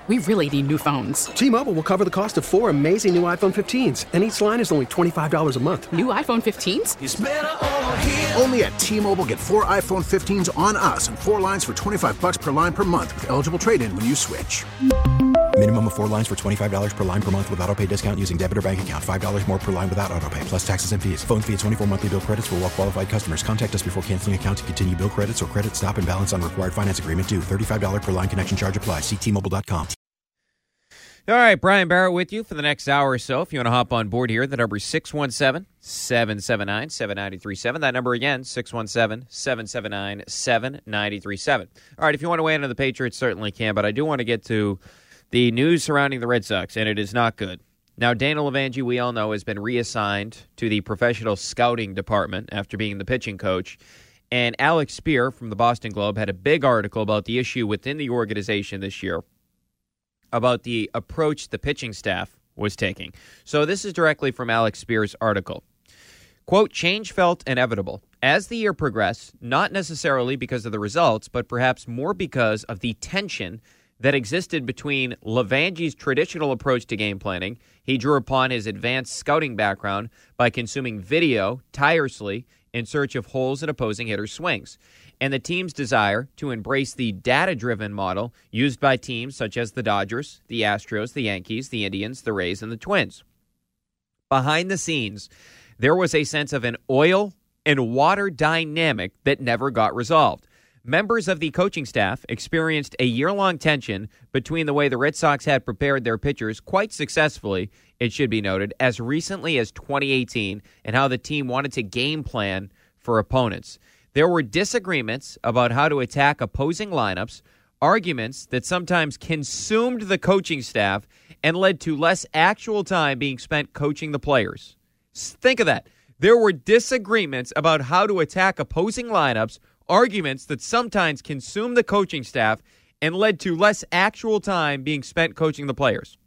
We really need new phones. T-Mobile will cover the cost of 4 amazing new iPhone 15s, and each line is only $25 a month. New iPhone 15s? It's better over here. Only at T-Mobile, get 4 iPhone 15s on us and 4 lines for $25 per line per month with eligible trade-in when you switch. Minimum of 4 lines for $25 per line per month with autopay discount using debit or bank account. $5 more per line without autopay, plus taxes and fees. Phone fee at 24 monthly bill credits for well-qualified customers. Contact us before canceling account to continue bill credits or credit stop and balance on required finance agreement due. $35 per line connection charge applies. See T-Mobile.com. All right, Brian Barrett with you for the next hour or so. If you want to hop on board here, the number is 617-779-7937. That number again, 617-779-7937. All right, if you want to weigh in on the Patriots, certainly can, but I do want to get to the news surrounding the Red Sox, and it is not good. Now, Dana Levangie, we all know, has been reassigned to the professional scouting department after being the pitching coach. And Alex Spear from the Boston Globe had a big article about the issue within the organization this year about the approach the pitching staff was taking. So this is directly from Alex Spear's article. Quote, change felt inevitable. As the year progressed, not necessarily because of the results, but perhaps more because of the tension that existed between Levangie's traditional approach to game planning. He drew upon his advanced scouting background by consuming video tirelessly in search of holes in opposing hitters' swings, and the team's desire to embrace the data-driven model used by teams such as the Dodgers, the Astros, the Yankees, the Indians, the Rays, and the Twins. Behind the scenes, there was a sense of an oil and water dynamic that never got resolved. Members of the coaching staff experienced a year-long tension between the way the Red Sox had prepared their pitchers quite successfully, it should be noted, as recently as 2018, and how the team wanted to game plan for opponents. There were disagreements about how to attack opposing lineups, arguments that sometimes consumed the coaching staff and led to less actual time being spent coaching the players. Think of that. There were disagreements about how to attack opposing lineups, arguments that sometimes consumed the coaching staff and led to less actual time being spent coaching the players.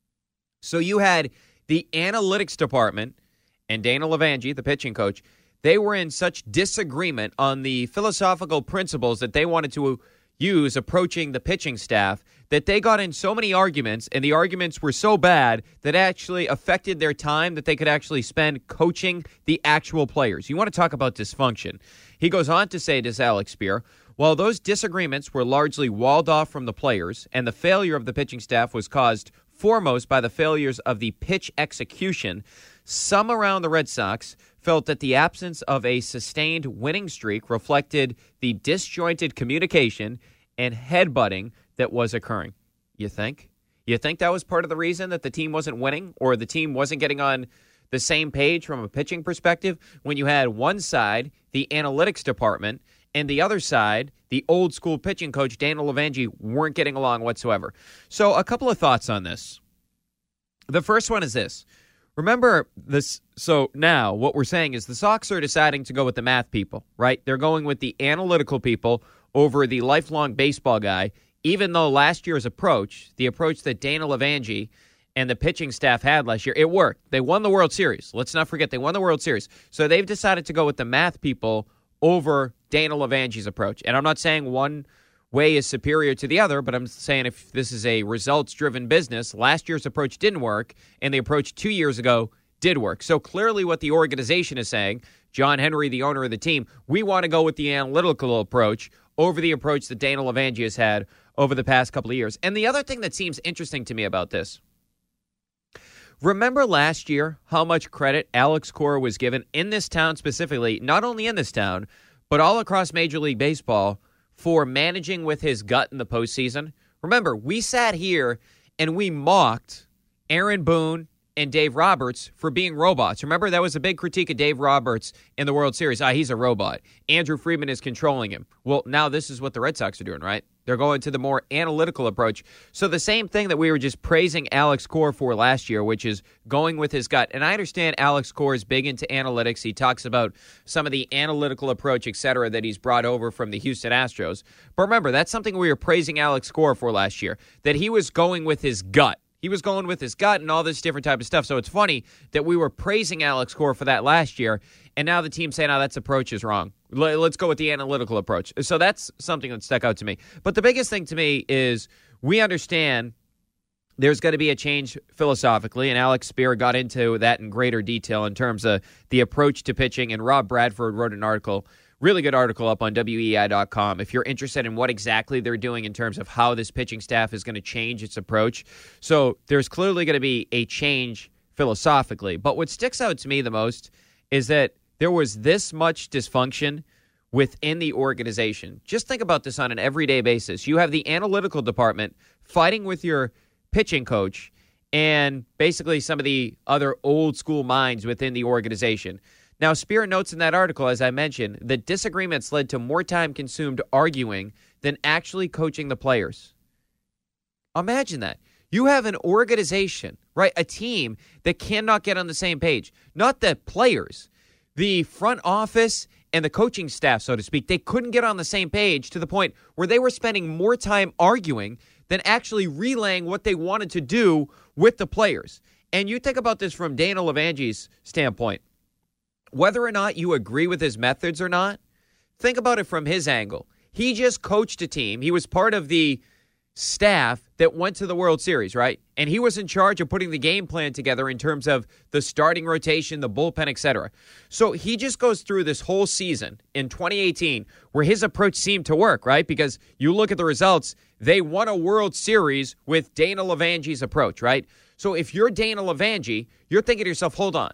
So you had the analytics department and Dana Levangie, the pitching coach, they were in such disagreement on the philosophical principles that they wanted to use approaching the pitching staff that they got in so many arguments, and the arguments were so bad that actually affected their time that they could actually spend coaching the actual players. You want to talk about dysfunction. He goes on to say, this Alex Spear, while those disagreements were largely walled off from the players and the failure of the pitching staff was caused foremost by the failures of the pitch execution, some around the Red Sox felt that the absence of a sustained winning streak reflected the disjointed communication and headbutting that was occurring. You think? You think that was part of the reason that the team wasn't winning or the team wasn't getting on the same page from a pitching perspective when you had one side, the analytics department, and the other side, the old school pitching coach, Dana Levangie, weren't getting along whatsoever? So a couple of thoughts on this. The first one is this. Remember this. So now what we're saying is the Sox are deciding to go with the math people, right? They're going with the analytical people over the lifelong baseball guy, even though last year's approach, the approach that Dana Levangie and the pitching staff had last year, it worked. They won the World Series. Let's not forget they won the World Series. So they've decided to go with the math people over Dana Levangie's approach. And I'm not saying one way is superior to the other, but I'm saying if this is a results-driven business, last year's approach didn't work, and the approach 2 years ago did work. So clearly what the organization is saying, John Henry, the owner of the team, we want to go with the analytical approach over the approach that Dana Levangie has had over the past couple of years. And the other thing that seems interesting to me about this, remember last year how much credit Alex Cora was given in this town specifically, not only in this town, but all across Major League Baseball for managing with his gut in the postseason? Remember, we sat here and we mocked Aaron Boone and Dave Roberts for being robots. Remember, that was a big critique of Dave Roberts in the World Series. He's a robot. Andrew Friedman is controlling him. Well, now this is what the Red Sox are doing, right? They're going to the more analytical approach. So the same thing that we were just praising Alex Cora for last year, which is going with his gut. And I understand Alex Cora is big into analytics. He talks about some of the analytical approach, et cetera, that he's brought over from the Houston Astros. But remember, that's something we were praising Alex Cora for last year, that he was going with his gut. He was going with his gut and all this different type of stuff. So it's funny that we were praising Alex Cora for that last year, and now the team's saying, no, that approach is wrong. Let's go with the analytical approach. So that's something that stuck out to me. But the biggest thing to me is we understand there's going to be a change philosophically, and Alex Spear got into that in greater detail in terms of the approach to pitching, and Rob Bradford wrote an article, really good article up on WEEI.com if you're interested in what exactly they're doing in terms of how this pitching staff is going to change its approach. So there's clearly going to be a change philosophically. But what sticks out to me the most is that there was this much dysfunction within the organization. Just think about this on an everyday basis. You have the analytical department fighting with your pitching coach and basically some of the other old school minds within the organization. Now, Spear notes in that article, as I mentioned, that disagreements led to more time consumed arguing than actually coaching the players. Imagine that. You have an organization, right, a team that cannot get on the same page. Not the players, the front office and the coaching staff, so to speak. They couldn't get on the same page to the point where they were spending more time arguing than actually relaying what they wanted to do with the players. And you think about this from Dana Levangi's standpoint. Whether or not you agree with his methods or not, think about it from his angle. He just coached a team. He was part of the staff that went to the World Series, right? And he was in charge of putting the game plan together in terms of the starting rotation, the bullpen, etc. So he just goes through this whole season in 2018 where his approach seemed to work, right? Because you look at the results, they won a World Series with Dana Levangi's approach, right? So if you're Dana Levangi, you're thinking to yourself, hold on.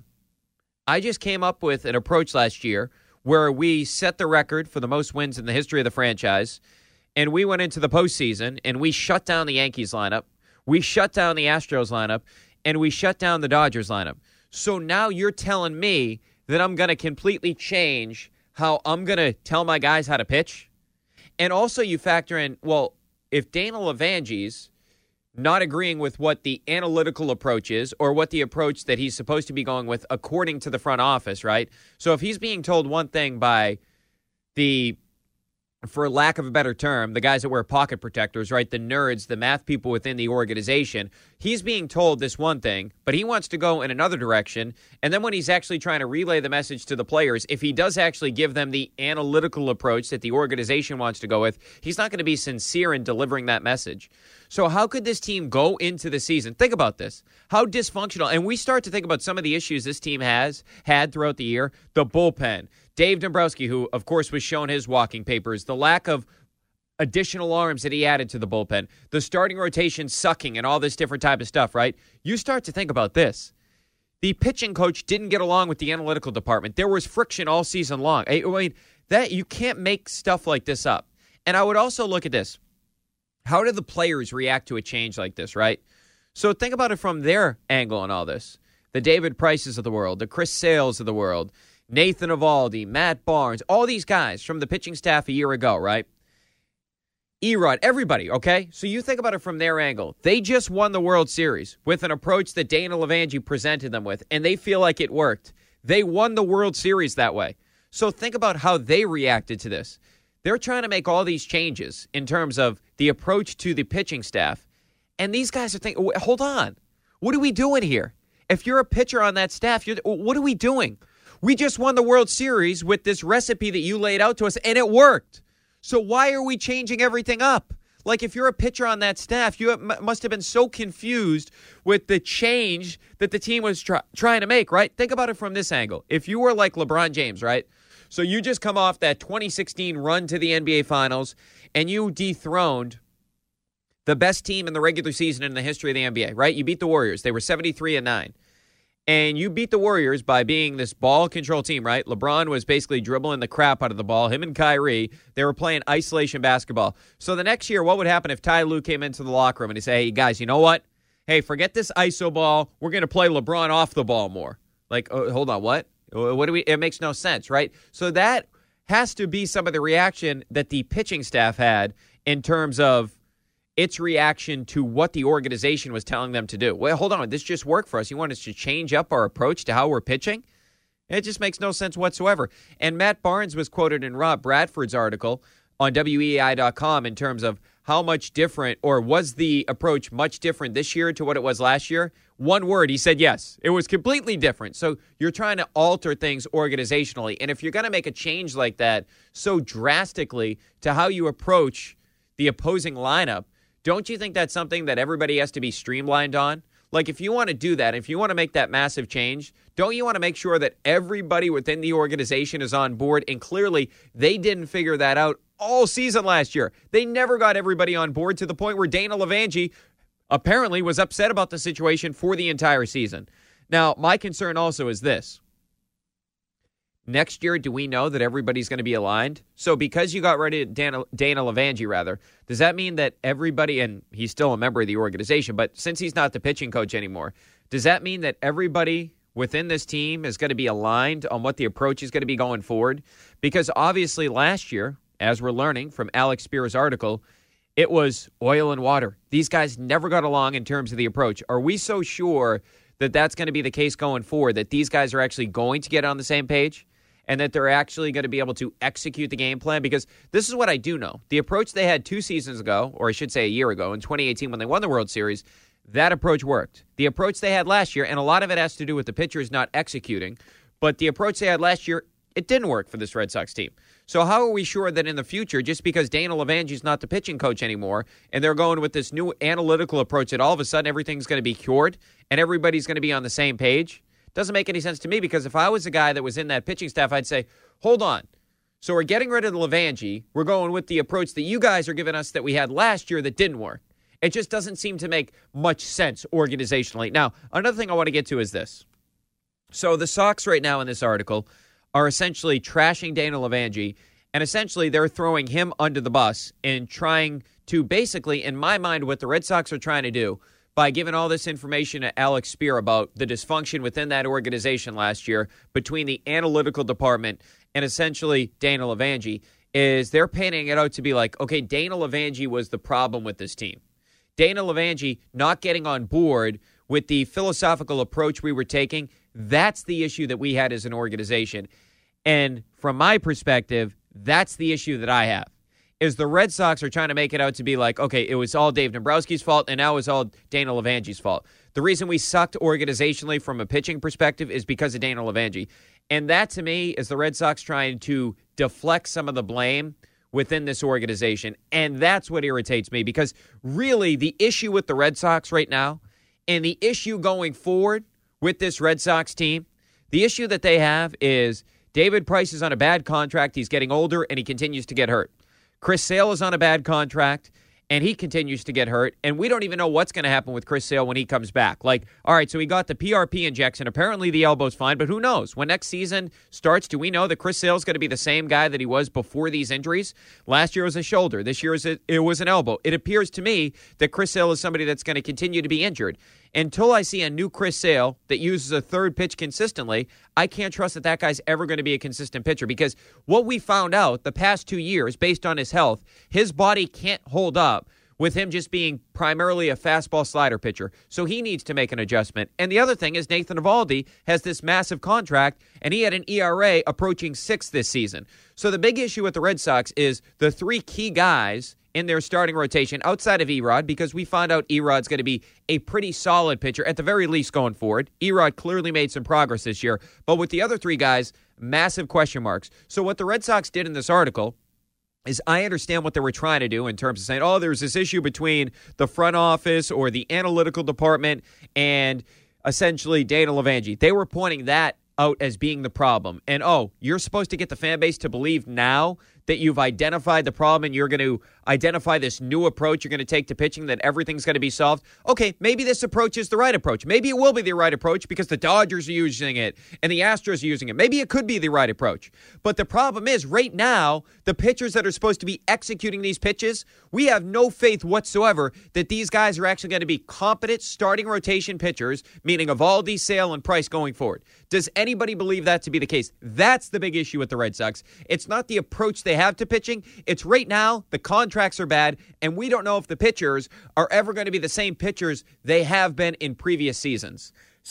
I just came up with an approach last year where we set the record for the most wins in the history of the franchise, and we went into the postseason, and we shut down the Yankees lineup, we shut down the Astros lineup, and we shut down the Dodgers lineup. So now you're telling me that I'm going to completely change how I'm going to tell my guys how to pitch? And also you factor in, well, if Dana Levangi's not agreeing with what the analytical approach is or what the approach that he's supposed to be going with according to the front office, right? So if he's being told one thing by the, for lack of a better term, the guys that wear pocket protectors, right, the nerds, the math people within the organization, he's being told this one thing, but he wants to go in another direction. And then when he's actually trying to relay the message to the players, if he does actually give them the analytical approach that the organization wants to go with, he's not going to be sincere in delivering that message. So how could this team go into the season? Think about this. How dysfunctional. And we start to think about some of the issues this team has had throughout the year. The bullpen. Dave Dombrowski, who, of course, was shown his walking papers. The lack of additional arms that he added to the bullpen. The starting rotation sucking and all this different type of stuff, right? You start to think about this. The pitching coach didn't get along with the analytical department. There was friction all season long. I mean, that you can't make stuff like this up. And I would also look at this. How do the players react to a change like this, right? So think about it from their angle on all this. The David Prices of the world, the Chris Sales of the world, Nathan Eovaldi, Matt Barnes, all these guys from the pitching staff a year ago, right? Erod, everybody, okay? So you think about it from their angle. They just won the World Series with an approach that Dana Levangi presented them with, and they feel like it worked. They won the World Series that way. So think about how they reacted to this. They're trying to make all these changes in terms of the approach to the pitching staff. And these guys are thinking, hold on. What are we doing here? If you're a pitcher on that staff, what are we doing? We just won the World Series with this recipe that you laid out to us, and it worked. So why are we changing everything up? Like, if you're a pitcher on that staff, you must have been so confused with the change that the team was trying to make, right? Think about it from this angle. If you were like LeBron James, right? So you just come off that 2016 run to the NBA Finals, and you dethroned the best team in the regular season in the history of the NBA, right? You beat the Warriors. They were 73-9. And you beat the Warriors by being this ball control team, right? LeBron was basically dribbling the crap out of the ball. Him and Kyrie, they were playing isolation basketball. So the next year, what would happen if Ty Lue came into the locker room and he said, hey, guys, you know what? Hey, forget this ISO ball. We're going to play LeBron off the ball more. Like, hold on, what? What do we? It makes no sense, right? So that has to be some of the reaction that the pitching staff had in terms of its reaction to what the organization was telling them to do. Well, hold on, this just worked for us. You want us to change up our approach to how we're pitching? It just makes no sense whatsoever. And Matt Barnes was quoted in Rob Bradford's article on WEEI.com in terms of how much different, or was the approach much different this year to what it was last year? One word, he said yes. It was completely different. So you're trying to alter things organizationally. And if you're going to make a change like that so drastically to how you approach the opposing lineup, Don't you think that's something that everybody has to be streamlined on? Like, if you want to do that, if you want to make that massive change, don't you want to make sure that everybody within the organization is on board? And clearly, they didn't figure that out all season last year. They never got everybody on board to the point where Dana Lavangie apparently was upset about the situation for the entire season. Now, my concern also is this. Next year, do we know that everybody's going to be aligned? So because you got rid of Dana Lavangie, does that mean that everybody, and he's still a member of the organization, but since he's not the pitching coach anymore, does that mean that everybody within this team is going to be aligned on what the approach is going to be going forward? Because obviously last year, as we're learning from Alex Spear's article, it was oil and water. These guys never got along in terms of the approach. Are we so sure that that's going to be the case going forward, that these guys are actually going to get on the same page? And that they're actually going to be able to execute the game plan? Because this is what I do know. The approach they had 2 seasons ago, or I should say a year ago, in 2018 when they won the World Series, that approach worked. The approach they had last year, and a lot of it has to do with the pitchers not executing, but the approach they had last year, it didn't work for this Red Sox team. So how are we sure that in the future, just because Dana Lavangie's not the pitching coach anymore, and they're going with this new analytical approach, that all of a sudden everything's going to be cured, and everybody's going to be on the same page? Doesn't make any sense to me, because if I was the guy that was in that pitching staff, I'd say, hold on. So we're getting rid of the Lavangie. We're going with the approach that you guys are giving us that we had last year that didn't work. It just doesn't seem to make much sense organizationally. Now, another thing I want to get to is this. So the Sox right now in this article are essentially trashing Dana Lavangie, and essentially they're throwing him under the bus and trying to basically, in my mind, what the Red Sox are trying to do by giving all this information to Alex Spear about the dysfunction within that organization last year between the analytical department and essentially Dana Lavangie, is they're painting it out to be like, okay, Dana Lavangie was the problem with this team. Dana Lavangie not getting on board with the philosophical approach we were taking, that's the issue that we had as an organization. And from my perspective, that's the issue that I have. Is the Red Sox are trying to make it out to be like, okay, it was all Dave Dombrowski's fault, and now it's all Dana Lavangie's fault. The reason we sucked organizationally from a pitching perspective is because of Dana Lavangie. And that, to me, is the Red Sox trying to deflect some of the blame within this organization. And that's what irritates me, because really the issue with the Red Sox right now, and the issue going forward with this Red Sox team, the issue that they have is David Price is on a bad contract. He's getting older, and he continues to get hurt. Chris Sale is on a bad contract, and he continues to get hurt, and we don't even know what's going to happen with Chris Sale when he comes back. Like, all right, so he got the PRP injection. Apparently the elbow's fine, but who knows? When next season starts, do we know that Chris Sale's going to be the same guy that he was before these injuries? Last year was a shoulder. This year it was an elbow. It appears to me that Chris Sale is somebody that's going to continue to be injured. Until I see a new Chris Sale that uses a third pitch consistently, I can't trust that that guy's ever going to be a consistent pitcher, because what we found out the past 2 years, based on his health, his body can't hold up with him just being primarily a fastball slider pitcher. So he needs to make an adjustment. And the other thing is Nathan Eovaldi has this massive contract, and he had an ERA approaching 6 this season. So the big issue with the Red Sox is the 3 key guys in their starting rotation outside of Erod, because we found out Erod's going to be a pretty solid pitcher, at the very least going forward. Erod clearly made some progress this year, but with the other 3 guys, massive question marks. So what the Red Sox did in this article is, I understand what they were trying to do in terms of saying, oh, there's this issue between the front office or the analytical department and essentially Dana Lavangie. They were pointing that out as being the problem. And, oh, you're supposed to get the fan base to believe now that you've identified the problem and you're going to identify this new approach you're going to take to pitching, that everything's going to be solved. Okay, maybe this approach is the right approach. Maybe it will be the right approach because the Dodgers are using it and the Astros are using it. Maybe it could be the right approach. But the problem is, right now, the pitchers that are supposed to be executing these pitches, we have no faith whatsoever that these guys are actually going to be competent starting rotation pitchers, meaning Eovaldi, Sale, and Price going forward. Does anybody believe that to be the case? That's the big issue with the Red Sox. It's not the approach they have to pitching. It's right now the contracts are bad, and we don't know if the pitchers are ever going to be the same pitchers they have been in previous seasons.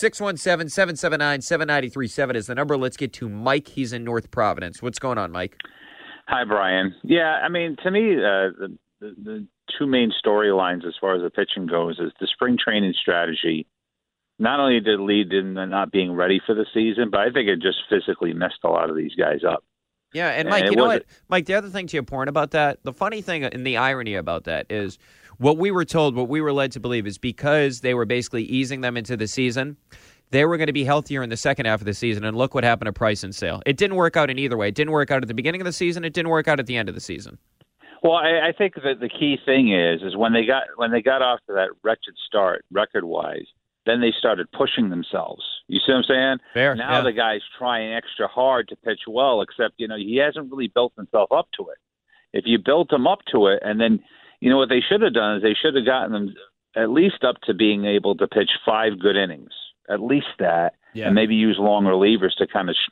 617-779-7937 is the number. Let's get to Mike. He's in North Providence. What's going on, Mike? Hi, Brian. Yeah, I mean, to me, the 2 main storylines as far as the pitching goes is the spring training strategy. Not only did it lead in not being ready for the season, but I think it just physically messed a lot of these guys up. Yeah, and Mike, you know what? Mike, the other thing to your point about that, the funny thing and the irony about that is what we were told, what we were led to believe is because they were basically easing them into the season, they were going to be healthier in the second half of the season, and look what happened to Price and Sale. It didn't work out in either way. It didn't work out at the beginning of the season. It didn't work out at the end of the season. Well, I think that the key thing is when they got off to that wretched start, record-wise, then they started pushing themselves. You see what I'm saying? Fair, now the guy's trying extra hard to pitch well, except, he hasn't really built himself up to it. If you built him up to it, and then, what they should have done is they should have gotten them at least up to being able to pitch 5 good innings, at least that, and maybe use long relievers to kind of,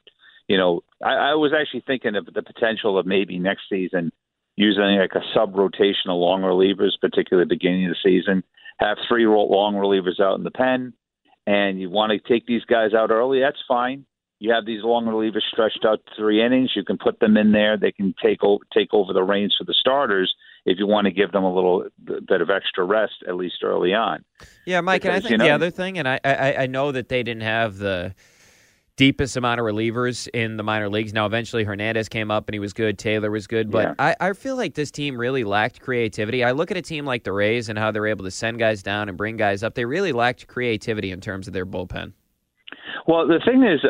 I was actually thinking of the potential of maybe next season using like a sub-rotational long relievers, particularly at the beginning of the season, have 3 long relievers out in the pen, and you want to take these guys out early, that's fine. You have these long relievers stretched out to 3 innings. You can put them in there. They can take over the reins for the starters if you want to give them a little bit of extra rest, at least early on. Yeah, Mike, because, and I think the other thing, and I know that they didn't have the deepest amount of relievers in the minor leagues. Now, eventually Hernandez came up and he was good. Taylor was good. But I feel like this team really lacked creativity. I look at a team like the Rays and how they're able to send guys down and bring guys up. They really lacked creativity in terms of their bullpen. Well, the thing is,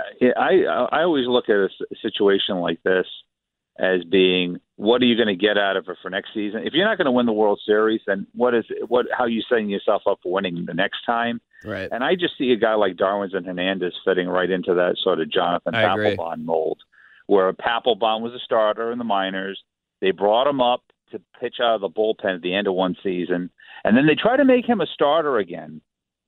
I always look at a situation like this as being, what are you going to get out of it for next season? If you're not going to win the World Series, then how are you setting yourself up for winning the next time? Right. And I just see a guy like Darwinzon Hernandez fitting right into that sort of Jonathan Papelbon mold, where Papelbon was a starter in the minors. They brought him up to pitch out of the bullpen at the end of one season, and then they tried to make him a starter again.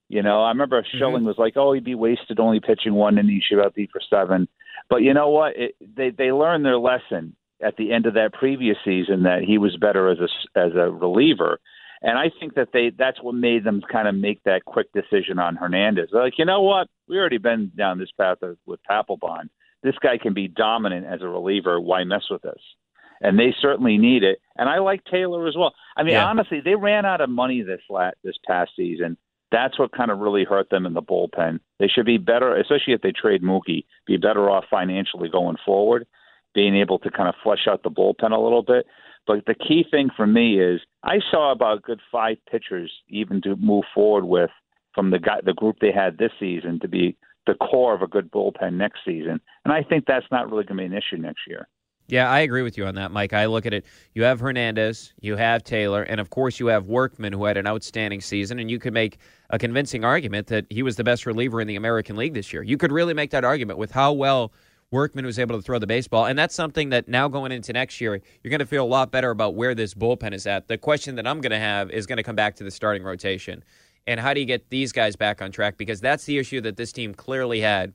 I remember Schilling was like, he'd be wasted only pitching 1 inning, he should have beat for 7. But you know what? They learned their lesson at the end of that previous season that he was better as a reliever. And I think that's what made them kind of make that quick decision on Hernandez. They're like, you know what? We already been down this path with Papelbon. This guy can be dominant as a reliever. Why mess with this? And they certainly need it. And I like Taylor as well. I mean, honestly, they ran out of money this past season. That's what kind of really hurt them in the bullpen. They should be better, especially if they trade Mookie, be better off financially going forward, being able to kind of flesh out the bullpen a little bit. But the key thing for me is I saw about a good 5 pitchers even to move forward with from the group they had this season to be the core of a good bullpen next season. And I think that's not really going to be an issue next year. Yeah, I agree with you on that, Mike. I look at it. You have Hernandez, you have Taylor, and of course you have Workman, who had an outstanding season, and you could make a convincing argument that he was the best reliever in the American League this year. You could really make that argument with how well Workman was able to throw the baseball, and that's something that now going into next year, you're going to feel a lot better about where this bullpen is at. The question that I'm going to have is going to come back to the starting rotation, and how do you get these guys back on track? Because that's the issue that this team clearly had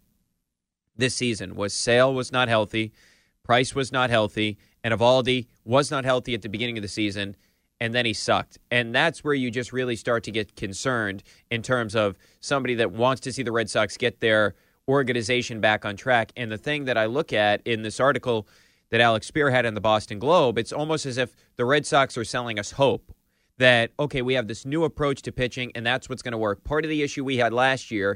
this season, was Sale was not healthy, Price was not healthy, and Eovaldi was not healthy at the beginning of the season, and then he sucked. And that's where you just really start to get concerned in terms of somebody that wants to see the Red Sox get their organization back on track. And the thing that I look at in this article that Alex Spear had in the Boston Globe, it's almost as if the Red Sox are selling us hope that, okay, we have this new approach to pitching, and that's what's going to work. Part of the issue we had last year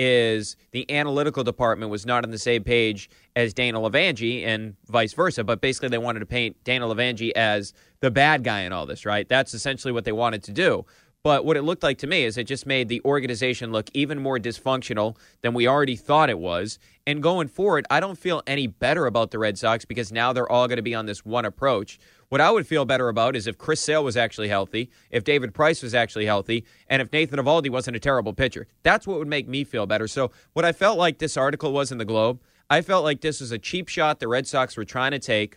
is the analytical department was not on the same page as Dana Lavangie and vice versa, but basically they wanted to paint Dana Lavangie as the bad guy in all this, right? That's essentially what they wanted to do. But what it looked like to me is it just made the organization look even more dysfunctional than we already thought it was. And going forward, I don't feel any better about the Red Sox because now they're all going to be on this one approach. What I would feel better about is if Chris Sale was actually healthy, if David Price was actually healthy, and if Nathan Eovaldi wasn't a terrible pitcher. That's what would make me feel better. So what I felt like this article was in the Globe, I felt like this was a cheap shot the Red Sox were trying to take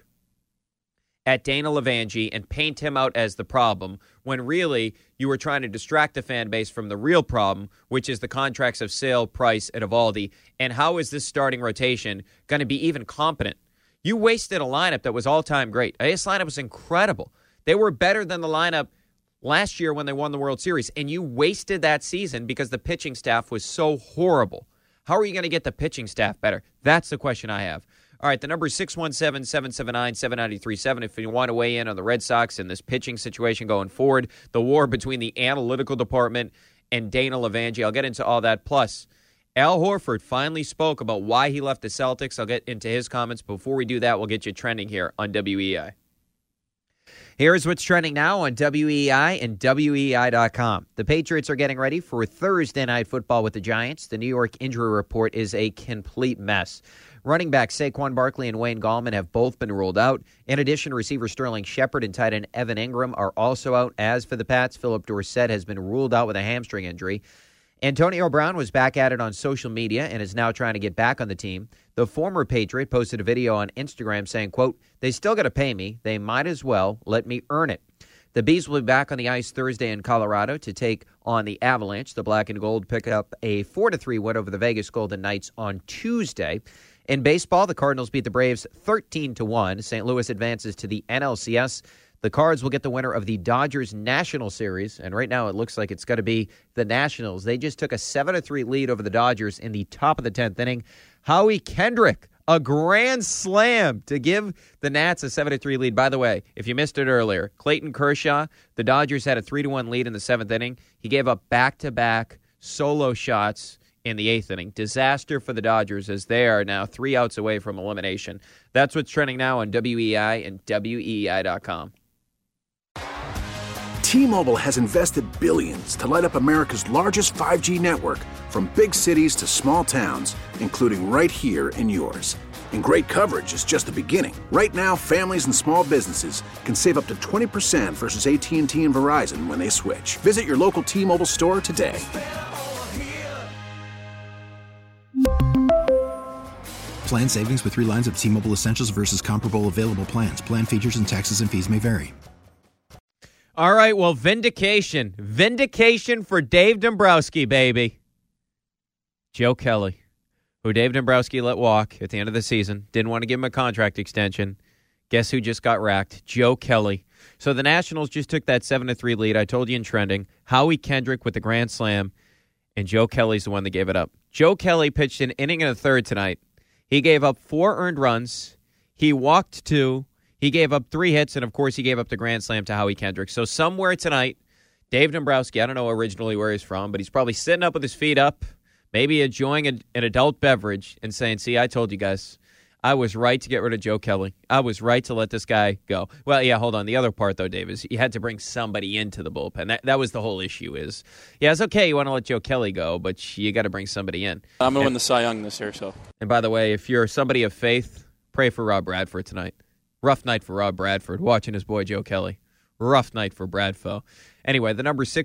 at Dana Lavangie and paint him out as the problem, when really you were trying to distract the fan base from the real problem, which is the contracts of Sale, Price, and Eovaldi. And how is this starting rotation going to be even competent? You wasted a lineup that was all-time great. This lineup was incredible. They were better than the lineup last year when they won the World Series, and you wasted that season because the pitching staff was so horrible. How are you going to get the pitching staff better? That's the question I have. All right, the number is 617-779-7937 if you want to weigh in on the Red Sox and this pitching situation going forward, the war between the analytical department and Dana Lavangie. I'll get into all that. Plus, Al Horford finally spoke about why he left the Celtics. I'll get into his comments. Before we do that, we'll get you trending here on WEI. Here's what's trending now on WEEI and WEEI.com. The Patriots are getting ready for Thursday Night Football with the Giants. The New York injury report is a complete mess. Running backs Saquon Barkley and Wayne Gallman have both been ruled out. In addition, receiver Sterling Shepard and tight end Evan Ingram are also out. As for the Pats, Philip Dorsett has been ruled out with a hamstring injury. Antonio Brown was back at it on social media and is now trying to get back on the team. The former Patriot posted a video on Instagram saying, quote, "They still got to pay me. They might as well let me earn it." The Bees will be back on the ice Thursday in Colorado to take on the Avalanche. The Black and Gold pick up a 4-3 win over the Vegas Golden Knights on Tuesday. In baseball, the Cardinals beat the Braves 13-1. St. Louis advances to the NLCS. The Cards will get the winner of the Dodgers National Series, and right now it looks like it's going to be the Nationals. They just took a 7-3 lead over the Dodgers in the top of the 10th inning. Howie Kendrick, a grand slam to give the Nats a 7-3 lead. By the way, if you missed it earlier, Clayton Kershaw, the Dodgers had a 3-1 lead in the 7th inning. He gave up back-to-back solo shots in the 8th inning. Disaster for the Dodgers as they are now 3 outs away from elimination. That's what's trending now on WEEI and WEEI.com. T-Mobile has invested billions to light up America's largest 5G network, from big cities to small towns, including right here in yours. And great coverage is just the beginning. Right now, families and small businesses can save up to 20% versus AT&T and Verizon when they switch. Visit your local T-Mobile store today. Plan savings with 3 lines of T-Mobile Essentials versus comparable available plans. Plan features and taxes and fees may vary. All right, well, vindication. Vindication for Dave Dombrowski, baby. Joe Kelly, who Dave Dombrowski let walk at the end of the season, didn't want to give him a contract extension. Guess who just got racked? Joe Kelly. So the Nationals just took that 7-3 lead. I told you in trending. Howie Kendrick with the grand slam, and Joe Kelly's the one that gave it up. Joe Kelly pitched an inning and a third tonight. He gave up 4 earned runs. He walked 2. He gave up 3 hits, and, of course, he gave up the grand slam to Howie Kendrick. So somewhere tonight, Dave Dombrowski, I don't know originally where he's from, but he's probably sitting up with his feet up, maybe enjoying an adult beverage and saying, see, I told you guys, I was right to get rid of Joe Kelly. I was right to let this guy go. Well, yeah, hold on. The other part, though, Dave, is you had to bring somebody into the bullpen. That was the whole issue is, yeah, it's okay you want to let Joe Kelly go, but you got to bring somebody in. I'm going to win the Cy Young this year, so. And by the way, if you're somebody of faith, pray for Rob Bradford tonight. Rough night for Rob Bradford, watching his boy Joe Kelly. Rough night for Bradfo. Anyway, the number is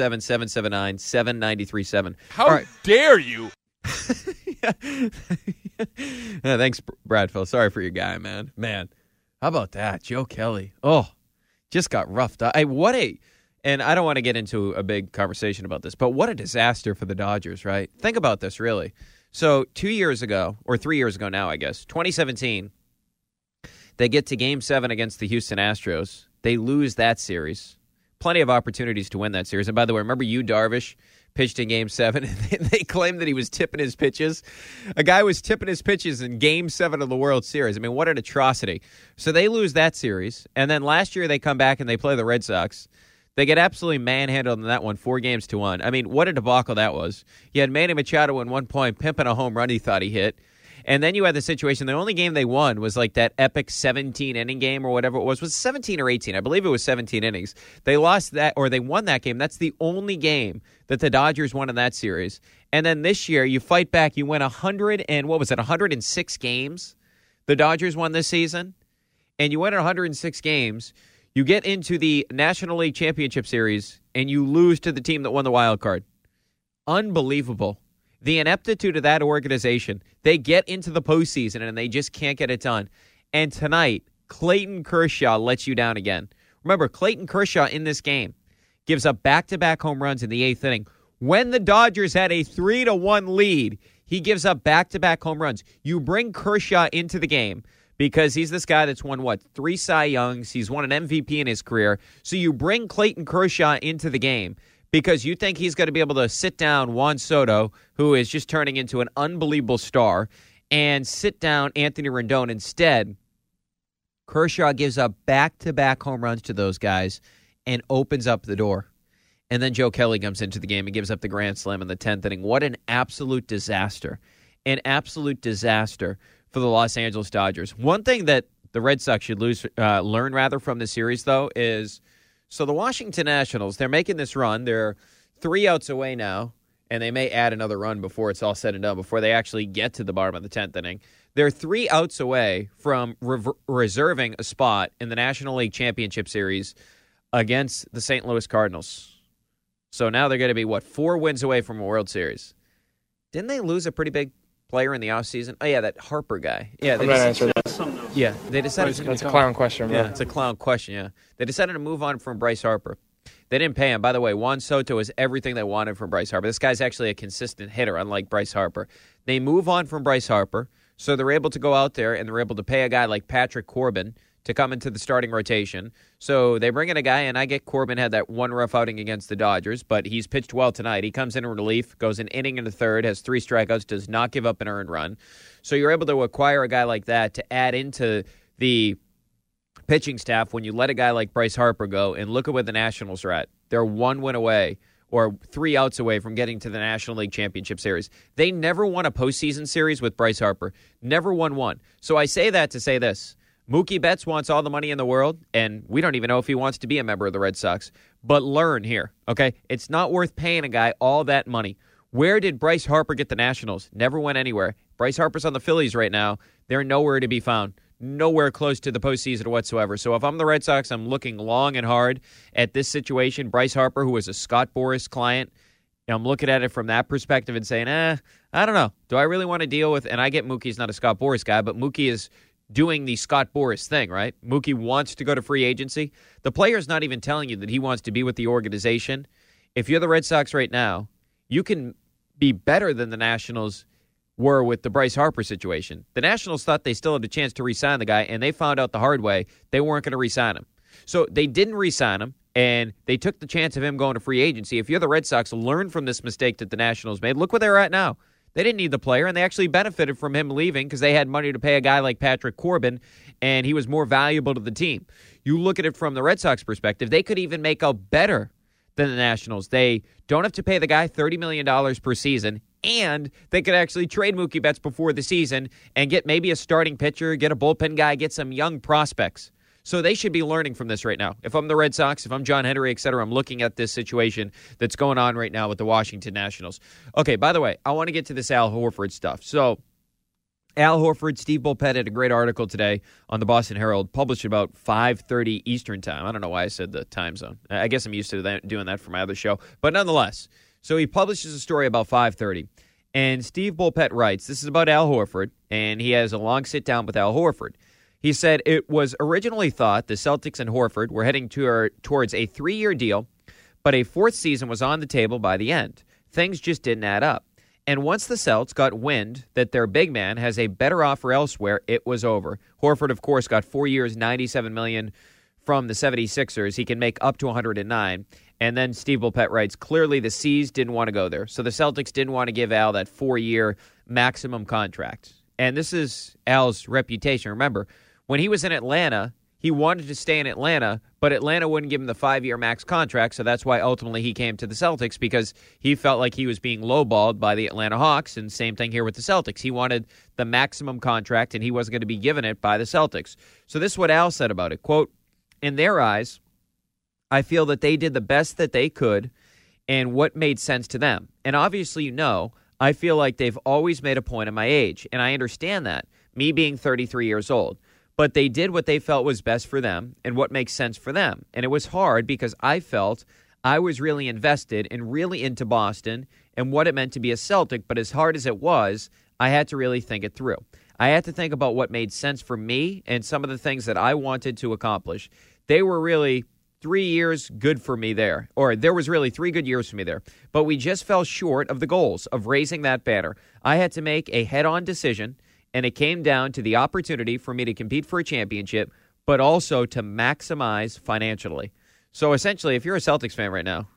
617-779-7937. How dare you? Yeah, thanks, Bradfo. Sorry for your guy, man. Man, how about that? Joe Kelly. Oh, just got roughed up. And I don't want to get into a big conversation about this, but what a disaster for the Dodgers, right? Think about this, really. So 2 years ago, or 3 years ago now, I guess, 2017, they get to Game 7 against the Houston Astros. They lose that series. Plenty of opportunities to win that series. And by the way, remember Yu Darvish pitched in Game 7? They claimed that he was tipping his pitches. A guy was tipping his pitches in Game 7 of the World Series. I mean, what an atrocity. So they lose that series. And then last year they come back and they play the Red Sox. They get absolutely manhandled in that one, 4-1. I mean, what a debacle that was. You had Manny Machado at one point pimping a home run he thought he hit. And then you had the situation, the only game they won was like that epic 17-inning game or whatever it was. Was it 17 or 18? I believe it was 17 innings. They lost that, or they won that game. That's the only game that the Dodgers won in that series. And then this year, you fight back. You win 106 games the Dodgers won this season. And you win 106 games. You get into the National League Championship Series, and you lose to the team that won the wild card. Unbelievable. The ineptitude of that organization. They get into the postseason, and they just can't get it done. And tonight, Clayton Kershaw lets you down again. Remember, Clayton Kershaw in this game gives up back-to-back home runs in the 8th inning. When the Dodgers had a 3-1 lead, he gives up back-to-back home runs. You bring Kershaw into the game because he's this guy that's won, 3 Cy Youngs. He's won an MVP in his career. So you bring Clayton Kershaw into the game because you think he's going to be able to sit down Juan Soto, who is just turning into an unbelievable star, and sit down Anthony Rendon. Instead, Kershaw gives up back-to-back home runs to those guys and opens up the door. And then Joe Kelly comes into the game and gives up the grand slam in the 10th inning. What an absolute disaster. An absolute disaster for the Los Angeles Dodgers. One thing that the Red Sox should learn from the series, though, is so the Washington Nationals, they're making this run. They're 3 outs away now, and they may add another run before it's all said and done, before they actually get to the bottom of the 10th inning. They're 3 outs away from reserving a spot in the National League Championship Series against the St. Louis Cardinals. So now they're going to be, 4 wins away from a World Series. Didn't they lose a pretty big player in the offseason? Oh, yeah, that Harper guy. Yeah, I'm going to answer that. Yeah, they decided That's a clown question, bro. Yeah, it's a clown question, yeah. They decided to move on from Bryce Harper. They didn't pay him. By the way, Juan Soto is everything they wanted from Bryce Harper. This guy's actually a consistent hitter, unlike Bryce Harper. They move on from Bryce Harper, so they're able to go out there and they're able to pay a guy like Patrick Corbin to come into the starting rotation. So they bring in a guy, and I get Corbin had that one rough outing against the Dodgers, but he's pitched well tonight. He comes in relief, goes an inning and a third, has 3 strikeouts, does not give up an earned run. So you're able to acquire a guy like that to add into the pitching staff when you let a guy like Bryce Harper go, and look at where the Nationals are at. They're 1 win away or 3 outs away from getting to the National League Championship Series. They never won a postseason series with Bryce Harper. Never won one. So I say that to say this. Mookie Betts wants all the money in the world, and we don't even know if he wants to be a member of the Red Sox. But learn here, okay? It's not worth paying a guy all that money. Where did Bryce Harper get the Nationals? Never went anywhere. Bryce Harper's on the Phillies right now. They're nowhere to be found. Nowhere close to the postseason whatsoever. So if I'm the Red Sox, I'm looking long and hard at this situation. Bryce Harper, who was a Scott Boras client, I'm looking at it from that perspective and saying, I don't know. Do I really want to deal with, and I get Mookie's not a Scott Boras guy, but Mookie is doing the Scott Boras thing, right? Mookie wants to go to free agency. The player's not even telling you that he wants to be with the organization. If you're the Red Sox right now, you can be better than the Nationals were with the Bryce Harper situation. The Nationals thought they still had a chance to re-sign the guy, and they found out the hard way they weren't going to re-sign him. So they didn't re-sign him, and they took the chance of him going to free agency. If you're the Red Sox, learn from this mistake that the Nationals made. Look where they're at now. They didn't need the player, and they actually benefited from him leaving because they had money to pay a guy like Patrick Corbin, and he was more valuable to the team. You look at it from the Red Sox perspective, they could even make out better than the Nationals. They don't have to pay the guy $30 million per season, and they could actually trade Mookie Betts before the season and get maybe a starting pitcher, get a bullpen guy, get some young prospects. So they should be learning from this right now. If I'm the Red Sox, if I'm John Henry, et cetera, I'm looking at this situation that's going on right now with the Washington Nationals. Okay, by the way, I want to get to this Al Horford stuff. So Al Horford, Steve Bulpett had a great article today on the Boston Herald, published about 5:30 Eastern time. I don't know why I said the time zone. I guess I'm used to doing that for my other show. But nonetheless, so he publishes a story about 5:30. And Steve Bulpett writes, this is about Al Horford, and he has a long sit-down with Al Horford. He said it was originally thought the Celtics and Horford were heading towards a 3-year deal, but a 4th season was on the table by the end. Things just didn't add up. And once the Celts got wind that their big man has a better offer elsewhere, it was over. Horford, of course, got 4 years, $97 million from the 76ers. He can make up to $109. And then Steve Bulpett writes, clearly the C's didn't want to go there. So the Celtics didn't want to give Al that 4-year maximum contract. And this is Al's reputation. Remember, when he was in Atlanta, he wanted to stay in Atlanta, but Atlanta wouldn't give him the 5-year max contract, so that's why ultimately he came to the Celtics, because he felt like he was being lowballed by the Atlanta Hawks, and same thing here with the Celtics. He wanted the maximum contract, and he wasn't going to be given it by the Celtics. So this is what Al said about it. Quote, in their eyes, I feel that they did the best that they could and what made sense to them. And obviously, I feel like they've always made a point of my age, and I understand that, me being 33 years old. But they did what they felt was best for them and what makes sense for them. And it was hard because I felt I was really invested and really into Boston and what it meant to be a Celtic. But as hard as it was, I had to really think it through. I had to think about what made sense for me and some of the things that I wanted to accomplish. They were really 3 years good for me there, or there was really 3 good years for me there. But we just fell short of the goals of raising that banner. I had to make a head-on decision, and it came down to the opportunity for me to compete for a championship, but also to maximize financially. So essentially, if you're a Celtics fan right now,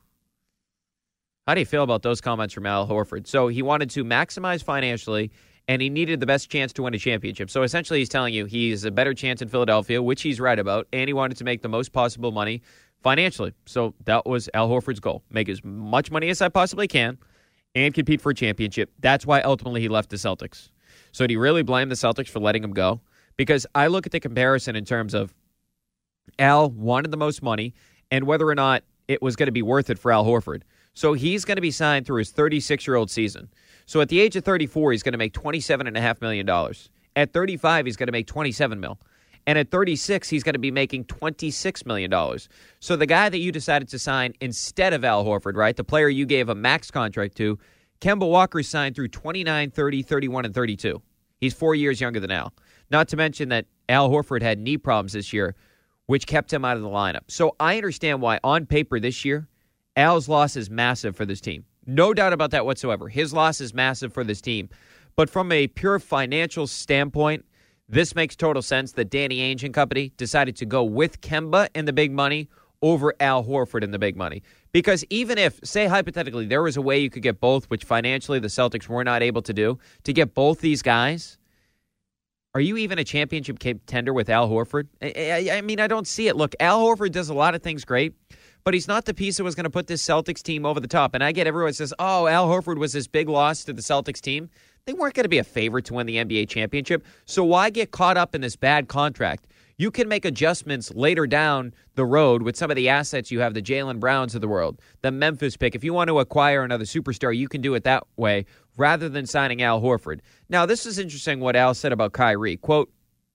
how do you feel about those comments from Al Horford? So he wanted to maximize financially, and he needed the best chance to win a championship. So essentially, he's telling you he's a better chance in Philadelphia, which he's right about, and he wanted to make the most possible money financially. So that was Al Horford's goal. Make as much money as I possibly can and compete for a championship. That's why ultimately he left the Celtics. So do you really blame the Celtics for letting him go? because I look at the comparison in terms of Al wanted the most money and whether or not it was going to be worth it for Al Horford. So he's going to be signed through his 36-year-old season. So at the age of 34, he's going to make $27.5 million. At 35, he's going to make $27 million. And at 36, he's going to be making $26 million. So the guy that you decided to sign instead of Al Horford, right, the player you gave a max contract to, Kemba Walker signed through 29, 30, 31, and 32. He's 4 years younger than Al. Not to mention that Al Horford had knee problems this year, which kept him out of the lineup. So I understand why, on paper this year, Al's loss is massive for this team. No doubt about that whatsoever. His loss is massive for this team. But from a pure financial standpoint, this makes total sense that Danny Ainge and company decided to go with Kemba and the big money over Al Horford and the big money. Because even if, say hypothetically, there was a way you could get both, which financially the Celtics were not able to do, to get both these guys, are you even a championship contender with Al Horford? I mean, I don't see it. Look, Al Horford does a lot of things great, but he's not the piece that was going to put this Celtics team over the top. And I get everyone says, oh, Al Horford was this big loss to the Celtics team. They weren't going to be a favorite to win the NBA championship. So why get caught up in this bad contract? You can make adjustments later down the road with some of the assets you have, the Jaylen Browns of the world, the Memphis pick. If you want to acquire another superstar, you can do it that way rather than signing Al Horford. Now, this is interesting what Al said about Kyrie. Quote,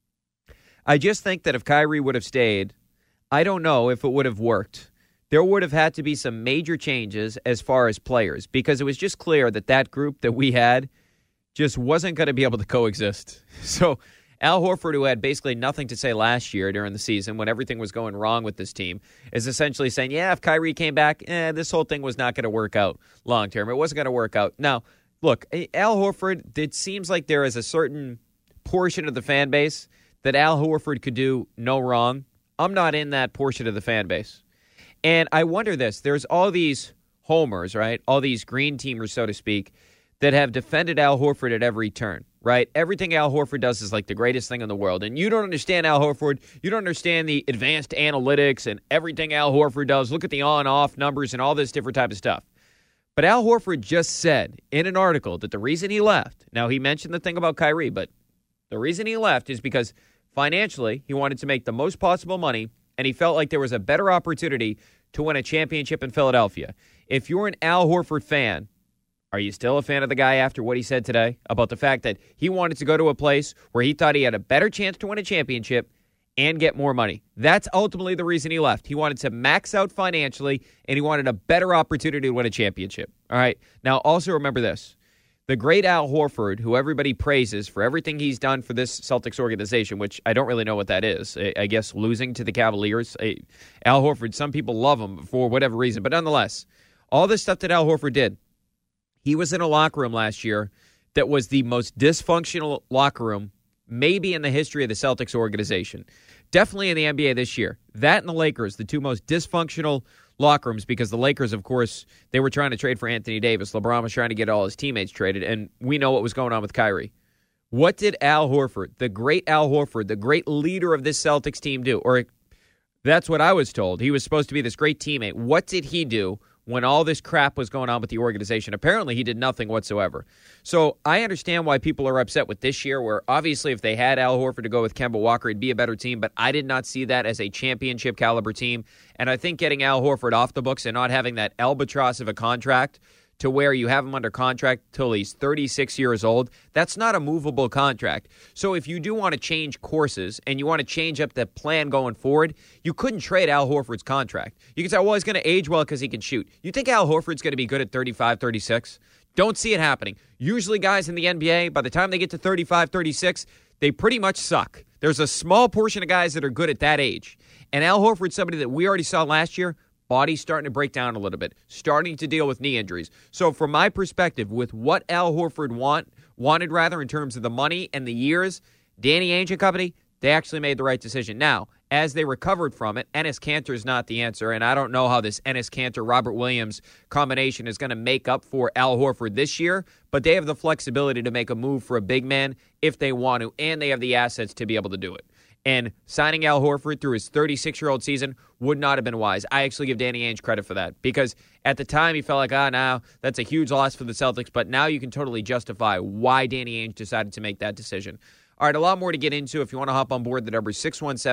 I just think that if Kyrie would have stayed, I don't know if it would have worked. There would have had to be some major changes as far as players because it was just clear that that group that we had just wasn't going to be able to coexist. So Al Horford, who had basically nothing to say last year during the season when everything was going wrong with this team, is essentially saying, yeah, if Kyrie came back, this whole thing was not going to work out long term. It wasn't going to work out. Now, look, Al Horford, it seems like there is a certain portion of the fan base that Al Horford could do no wrong. I'm not in that portion of the fan base. And I wonder this. There's all these homers, right? All these green teamers, so to speak, that have defended Al Horford at every turn, right? Everything Al Horford does is like the greatest thing in the world. And you don't understand Al Horford. You don't understand the advanced analytics and everything Al Horford does. Look at the on-off numbers and all this different type of stuff. But Al Horford just said in an article that the reason he left, now he mentioned the thing about Kyrie, but the reason he left is because financially he wanted to make the most possible money and he felt like there was a better opportunity to win a championship in Philadelphia. If you're an Al Horford fan, are you still a fan of the guy after what he said today about the fact that he wanted to go to a place where he thought he had a better chance to win a championship and get more money? That's ultimately the reason he left. He wanted to max out financially, and he wanted a better opportunity to win a championship. All right. Now, also remember this. The great Al Horford, who everybody praises for everything he's done for this Celtics organization, which I don't really know what that is. I guess losing to the Cavaliers. Al Horford, some people love him for whatever reason. But nonetheless, all this stuff that Al Horford did, he was in a locker room last year that was the most dysfunctional locker room maybe in the history of the Celtics organization. Definitely in the NBA this year. That and the Lakers, the two most dysfunctional locker rooms, because the Lakers, of course, they were trying to trade for Anthony Davis. LeBron was trying to get all his teammates traded, and we know what was going on with Kyrie. What did Al Horford, the great Al Horford, the great leader of this Celtics team do? Or that's what I was told. He was supposed to be this great teammate. What did he do when all this crap was going on with the organization? Apparently, he did nothing whatsoever. So I understand why people are upset with this year, where obviously if they had Al Horford to go with Kemba Walker, it'd be a better team, but I did not see that as a championship caliber team. And I think getting Al Horford off the books and not having that albatross of a contract to where you have him under contract till he's 36 years old, that's not a movable contract. So if you do want to change courses and you want to change up the plan going forward, you couldn't trade Al Horford's contract. You can say, well, he's going to age well because he can shoot. You think Al Horford's going to be good at 35, 36? Don't see it happening. Usually guys in the NBA, by the time they get to 35, 36, they pretty much suck. There's a small portion of guys that are good at that age. And Al Horford's somebody that we already saw last year, body's starting to break down a little bit, starting to deal with knee injuries. So from my perspective, with what Al Horford wanted in terms of the money and the years, Danny Ainge and company, they actually made the right decision. Now, as they recovered from it, Enes Kanter is not the answer, and I don't know how this Enes Kanter-Robert Williams combination is going to make up for Al Horford this year, but they have the flexibility to make a move for a big man if they want to, and they have the assets to be able to do it. And signing Al Horford through his 36-year-old season would not have been wise. I actually give Danny Ainge credit for that because at the time he felt like, now that's a huge loss for the Celtics, but now you can totally justify why Danny Ainge decided to make that decision. All right, a lot more to get into. If you want to hop on board, the number is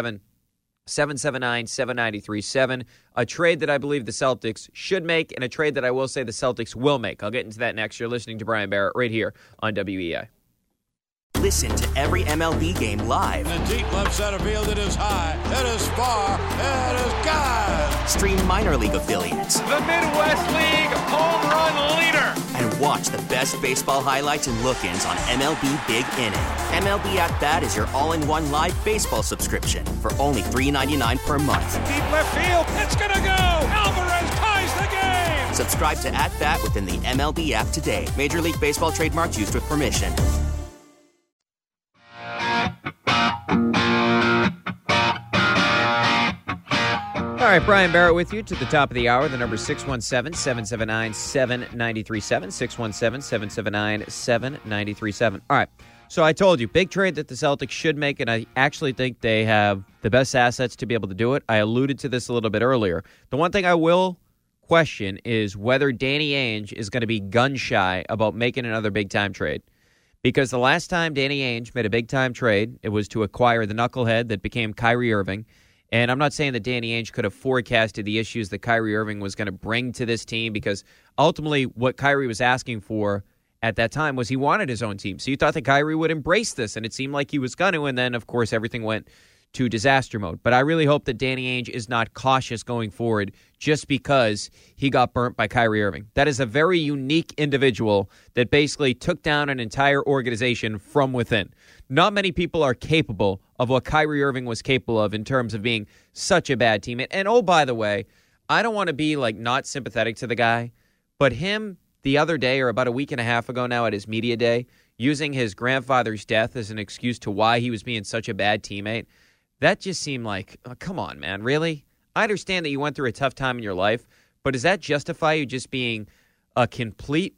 617-779-7937. A trade that I believe the Celtics should make and a trade that I will say the Celtics will make. I'll get into that next. You're listening to Brian Barrett right here on WEI. Listen to every MLB game live. In the deep left center field, it is high, it is far, it is gone. Stream minor league affiliates. The Midwest League home run leader. And watch the best baseball highlights and look-ins on MLB Big Inning. MLB At Bat is your all-in-one live baseball subscription for only $3.99 per month. Deep left field, it's gonna go. Alvarez ties the game. Subscribe to At Bat within the MLB app today. Major League Baseball trademarks used with permission. All right, Brian Barrett with you to the top of the hour. The number is 617-779-7937, 617-779-7937. All right, so I told you, big trade that the Celtics should make, and I actually think they have the best assets to be able to do it. I alluded to this a little bit earlier. The one thing I will question is whether Danny Ainge is going to be gun-shy about making another big-time trade. Because the last time Danny Ainge made a big-time trade, it was to acquire the knucklehead that became Kyrie Irving. And I'm not saying that Danny Ainge could have forecasted the issues that Kyrie Irving was going to bring to this team, because ultimately what Kyrie was asking for at that time was he wanted his own team. So you thought that Kyrie would embrace this, and it seemed like he was going to, and then, of course, everything went to disaster mode. But I really hope that Danny Ainge is not cautious going forward just because he got burnt by Kyrie Irving. That is a very unique individual that basically took down an entire organization from within. Not many people are capable of what Kyrie Irving was capable of in terms of being such a bad teammate. And oh, by the way, I don't want to be like not sympathetic to the guy, but him the other day, or about a week and a half ago now at his media day, using his grandfather's death as an excuse to why he was being such a bad teammate, that just seemed like, oh, come on, man, really? I understand that you went through a tough time in your life, but does that justify you just being a complete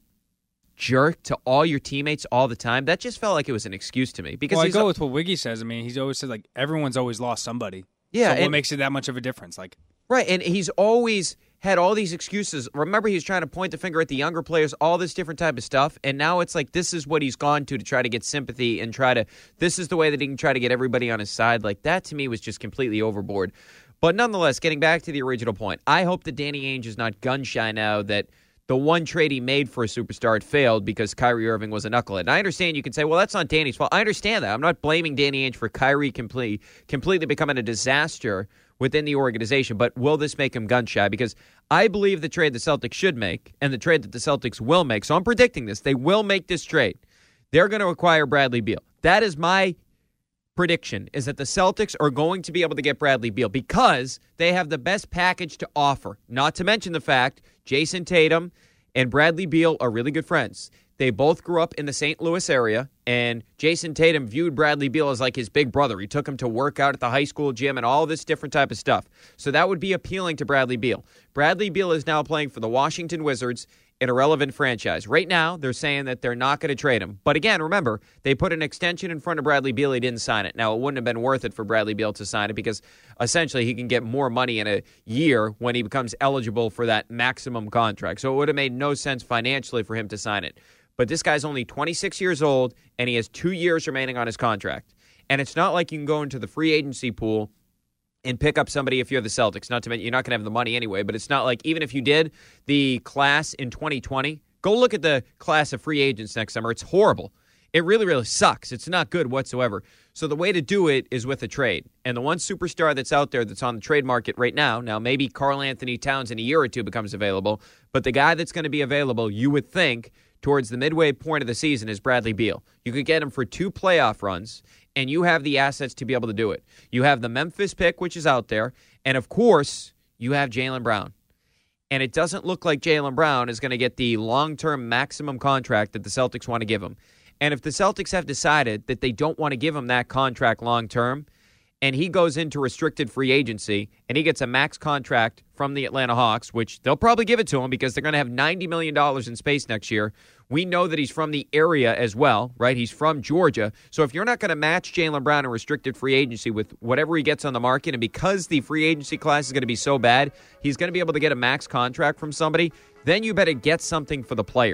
jerk to all your teammates all the time? That just felt like it was an excuse to me. Because I go with what Wiggy says. I mean, he's always said, like, everyone's always lost somebody. Yeah. So what makes it that much of a difference? Like, right, and he's always had all these excuses. Remember, he was trying to point the finger at the younger players, all this different type of stuff, and now it's like this is what he's gone to try to get sympathy and this is the way that he can try to get everybody on his side. Like, that to me was just completely overboard. But nonetheless, getting back to the original point, I hope that Danny Ainge is not gun-shy now that the one trade he made for a superstar had failed because Kyrie Irving was a knucklehead. And I understand you can say, well, that's not Danny's fault. I understand that. I'm not blaming Danny Ainge for Kyrie completely becoming a disaster within the organization, but will this make him gun-shy? Because I believe the trade the Celtics should make and the trade that the Celtics will make, so I'm predicting this, they will make this trade. They're going to acquire Bradley Beal. That is my prediction, is that the Celtics are going to be able to get Bradley Beal because they have the best package to offer. Not to mention the fact Jason Tatum and Bradley Beal are really good friends. They both grew up in the St. Louis area, and Jason Tatum viewed Bradley Beal as like his big brother. He took him to work out at the high school gym and all this different type of stuff. So that would be appealing to Bradley Beal. Bradley Beal is now playing for the Washington Wizards, an irrelevant franchise. Right now, they're saying that they're not going to trade him. But again, remember, they put an extension in front of Bradley Beal. He didn't sign it. Now, it wouldn't have been worth it for Bradley Beal to sign it because essentially he can get more money in a year when he becomes eligible for that maximum contract. So it would have made no sense financially for him to sign it. But this guy's only 26 years old, and he has 2 years remaining on his contract. And it's not like you can go into the free agency pool and pick up somebody if you're the Celtics. Not to mention, you're not going to have the money anyway, but it's not like, even if you did, the class in 2020, go look at the class of free agents next summer. It's horrible. It really, really sucks. It's not good whatsoever. So the way to do it is with a trade. And the one superstar that's out there that's on the trade market right now maybe Karl Anthony Towns in a year or two becomes available, but the guy that's going to be available, you would think, towards the midway point of the season is Bradley Beal. You could get him for 2 playoff runs, and you have the assets to be able to do it. You have the Memphis pick, which is out there, and of course, you have Jaylen Brown. And it doesn't look like Jaylen Brown is going to get the long-term maximum contract that the Celtics want to give him. And if the Celtics have decided that they don't want to give him that contract long-term, and he goes into restricted free agency, and he gets a max contract from the Atlanta Hawks, which they'll probably give it to him because they're going to have $90 million in space next year. We know that he's from the area as well, right? He's from Georgia. So if you're not going to match Jaylen Brown in restricted free agency with whatever he gets on the market, and because the free agency class is going to be so bad, he's going to be able to get a max contract from somebody, then you better get something for the player.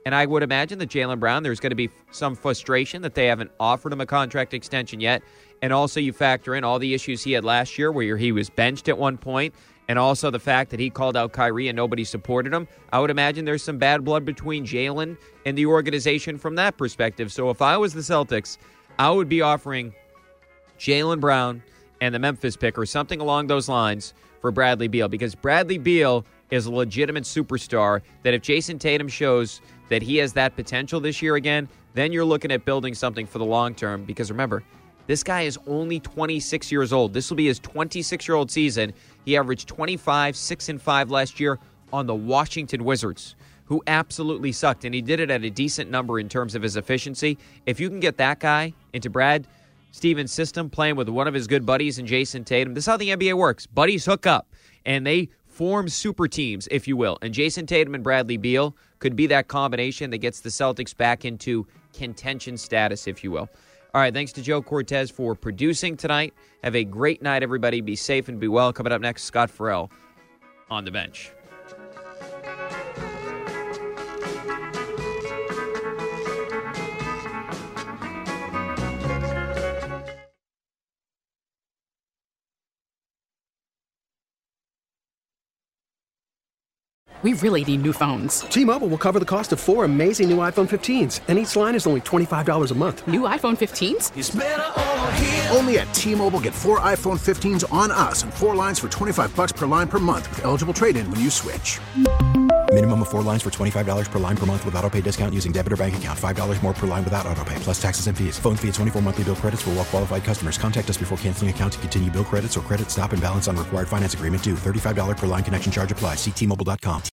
And I would imagine that Jaylen Brown, there's going to be some frustration that they haven't offered him a contract extension yet. And also you factor in all the issues he had last year where he was benched at one point, and also the fact that he called out Kyrie and nobody supported him. I would imagine there's some bad blood between Jaylen and the organization from that perspective. So if I was the Celtics, I would be offering Jaylen Brown and the Memphis pick or something along those lines for Bradley Beal, because Bradley Beal is a legitimate superstar that if Jason Tatum shows that he has that potential this year again, then you're looking at building something for the long term. Because remember, this guy is only 26 years old. This will be his 26-year-old season. He averaged 25, 6, and 5 last year on the Washington Wizards, who absolutely sucked, and he did it at a decent number in terms of his efficiency. If you can get that guy into Brad Stevens' system, playing with one of his good buddies in Jason Tatum, this is how the NBA works. Buddies hook up, and they form super teams, if you will. And Jason Tatum and Bradley Beal could be that combination that gets the Celtics back into contention status, if you will. All right, thanks to Joe Cortez for producing tonight. Have a great night, everybody. Be safe and be well. Coming up next, Scott Farrell on the bench. We really need new phones. T-Mobile will cover the cost of 4 amazing new iPhone 15s, and each line is only $25 a month. New iPhone 15s? It's better over here. Only at T-Mobile, get 4 iPhone 15s on us and 4 lines for $25 per line per month with eligible trade-in when you switch. Minimum of 4 lines for $25 per line per month with autopay discount using debit or bank account. $5 more per line without autopay, plus taxes and fees. Phone fee at 24 monthly bill credits for well-qualified customers. Contact us before canceling account to continue bill credits or credit stop and balance on required finance agreement due. $35 per line connection charge applies. See T-Mobile.com.